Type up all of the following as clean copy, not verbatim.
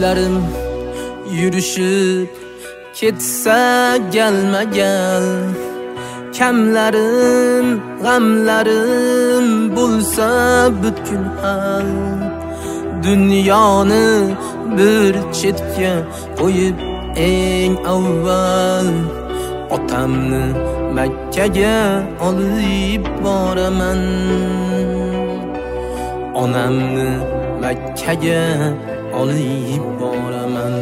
yo'llarim yurishib ketsa gelma-gel, kamlarim, g'amlarim bo'lsa butkul hal. Dunyoni bir chetga qo'yib eng avval otamni Makkaga olib boraman. Onamni Makkaga olib boraman.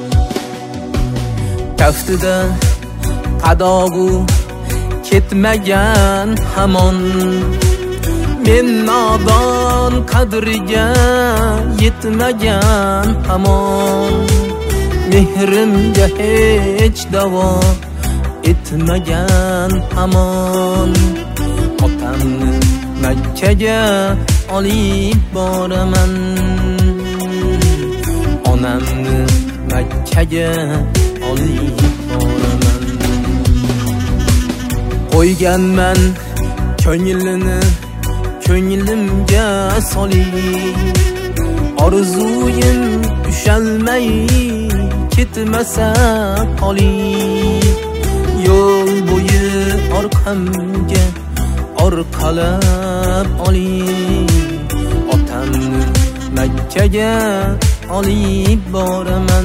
Kaftida qadog'u ketmagan hamon, men nodon qadriga yetmagan hamon, mehrimga hech davo etmagan hamon. Otamni Makkaga olib boraman. Onamni Makkaga olib boraman. Qo'yganman ko'nglini ko'nglimga solib, orzuyim ushalmay ketmasa qolib, yo'l bo'yi orqamga orqalab olib, otamni Makkaga olib boraman.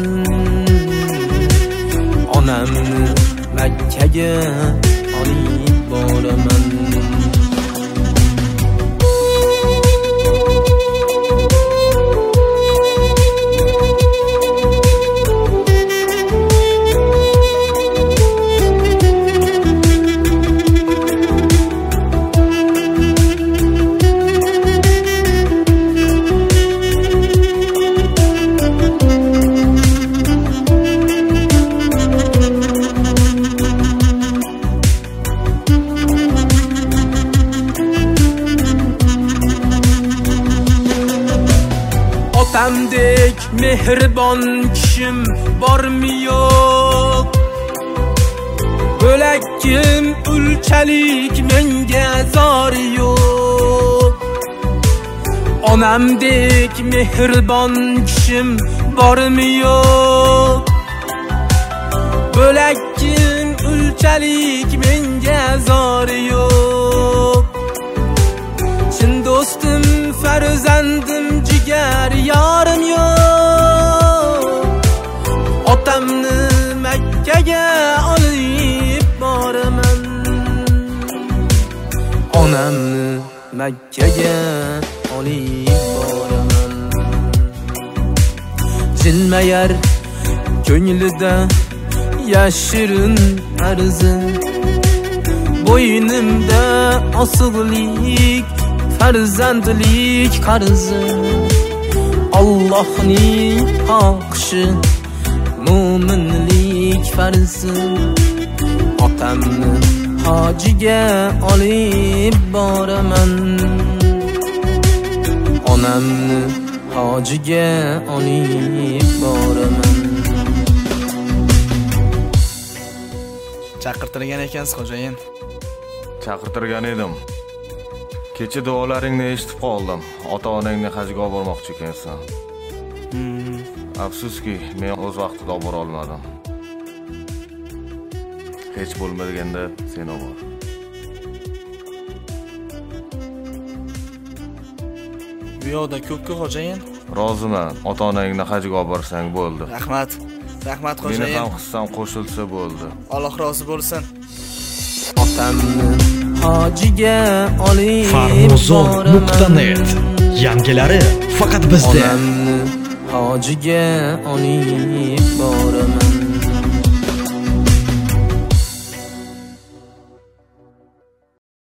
Onamni Makkaga olib boraman. Otamdek mehribon kishim bormi yo'q? Bo'lakkim ulchalik menga zor yo'q. Onamdek mehribon kishim bormi yo'q? Bo'lakkim ulchalik menga zor yo'q. Chin do'stim, farzandim, jigar yorim yo'q. Otamni Makkaga olib boraman. Onamni Makkaga olib boraman. Jilmayar ko'nglida yashirin arzi, bo'ynimda osig'lik farzandlik qarzi. Allohning xohishi, mo'minlik farzi. Otamni hojiga olib boraman. Onamni hojiga olib boraman. Chaqirtirgan ekansiz xo'jayin. Chaqirtirgan edim. Kecha duolaringni eshitib qoldim. Ota-onangni hajga olib bormoqchi ekansan. Afsuski, men o'z vaqtida olib bora olmadim. Hech bo'lmaganda sen bor. Bu yoqda ko'p-ku xo'jayin. Roziman. Ota-onangni hajga olib borsang bo'ldi. Rahmat. Rahmat xo'jayin. Meni ham hissam qo'shilsa bo'ldi. Alloh rozi bo'lsin. Otamni hojiga olib Farmozon.net yangilari faqat bizda. Onamni hojiga olib boraman.